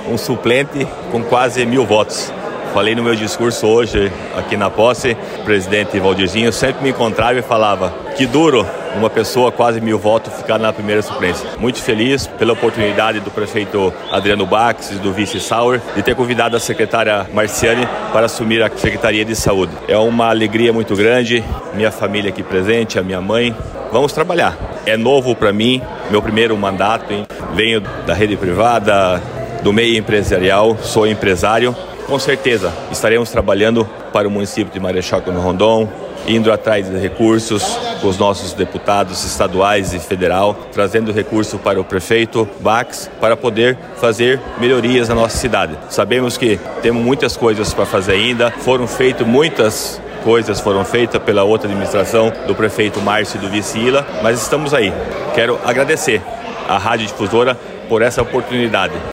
um suplente com quase 1.000 votos. Falei no meu discurso hoje, aqui na posse, o presidente Valdirzinho sempre me encontrava e falava: que duro uma pessoa quase 1.000 votos ficar na primeira suplência. Muito feliz pela oportunidade do prefeito Adriano Bax e do vice Sauer de ter convidado a secretária Marciane para assumir a Secretaria de Saúde. É uma alegria muito grande, minha família aqui presente, a minha mãe. Vamos trabalhar. É novo para mim, meu primeiro mandato, hein? Venho da rede privada, do meio empresarial, sou empresário. Com certeza estaremos trabalhando para o município de Marechal Cândido Rondon, indo atrás de recursos com os nossos deputados estaduais e federal, trazendo recurso para o prefeito Bax para poder fazer melhorias na nossa cidade. Sabemos que temos muitas coisas para fazer ainda, muitas coisas foram feitas pela outra administração do prefeito Márcio e do vice Ila, mas estamos aí. Quero agradecer à Rádio Difusora por essa oportunidade.